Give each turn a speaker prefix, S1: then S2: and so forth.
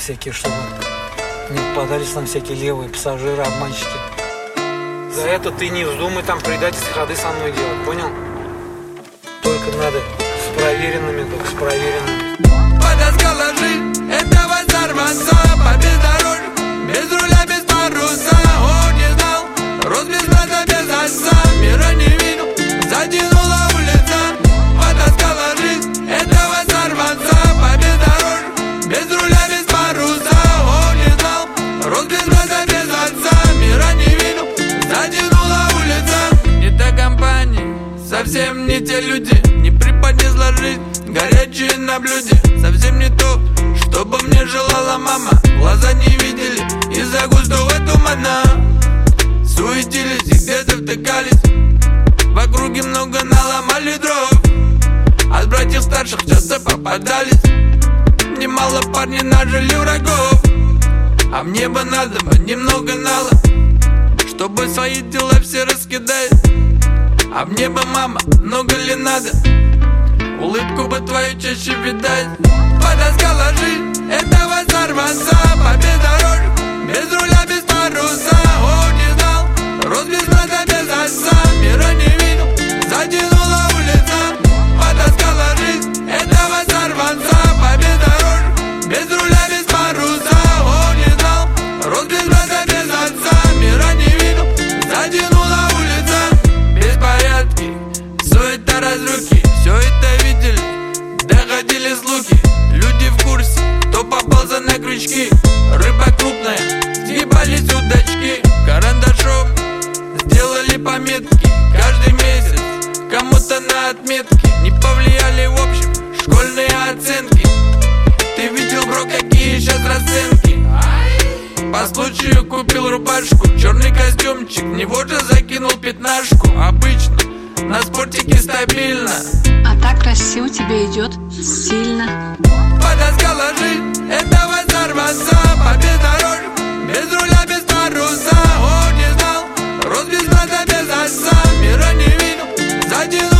S1: всякие, чтобы не попадались нам всякие левые пассажиры, обманщики. За это ты не вздумай там предательские ходы со мной делать, понял? Только надо с проверенными, только с проверенными.
S2: Подоскала жизнь этого сорванца по бездорожью, без руля, без паруса. Он не знал, рос без брата, без отца, мира не видел, затянула улица. Подоскала жизнь этого сорванца по бездорожью, без руля, без паруса. Он не знал, рос без брата, без отца, мира не видел, затянула улица. Не та компания, совсем не те люди, не преподнесла жизнь горячие на блюде. Совсем не то, что бы мне желала мама. Глаза не видели из-за густого тумана. Суетились и где-то втыкались, в округе много наломали дров. От братьев старших часто попадались, немало парней нажили врагов. А мне бы надо бы немного нала, чтобы свои дела все раскидать. А мне бы, мама, много ли надо, улыбку бы твою чаще видать. Подоскала жизнь этого сорванца по бездорожью, без руля, без паруса. Он не знал, рос без брата, без отца, мира не видел, затянула улица. Подоскала жизнь этого сорванца по бездорожью, без руля, без паруса. Он не знал, рос без брата, без отца, мира не видел, затянула улица. Беспорядки, суета, разруки, все это видели, доходили слухи. Люди в курсе, кто попался на крючки. Рыба крупная, съебались удочки. Карандашом сделали пометки каждый месяц, кому-то на отметки. Не повлияли в общем школьные оценки. Ты видел, бро, какие сейчас расценки? По случаю купил рубашку, черный костюмчик, в него же закинул пятнашку. Обычно на спортике стабильно,
S3: а так красиво тебе идет, стильно.
S2: Подоскала жизнь этого сорванца по бездорожью, без руля, без паруса. Он не знал, рос без брата, без отца, мира не видел, затянул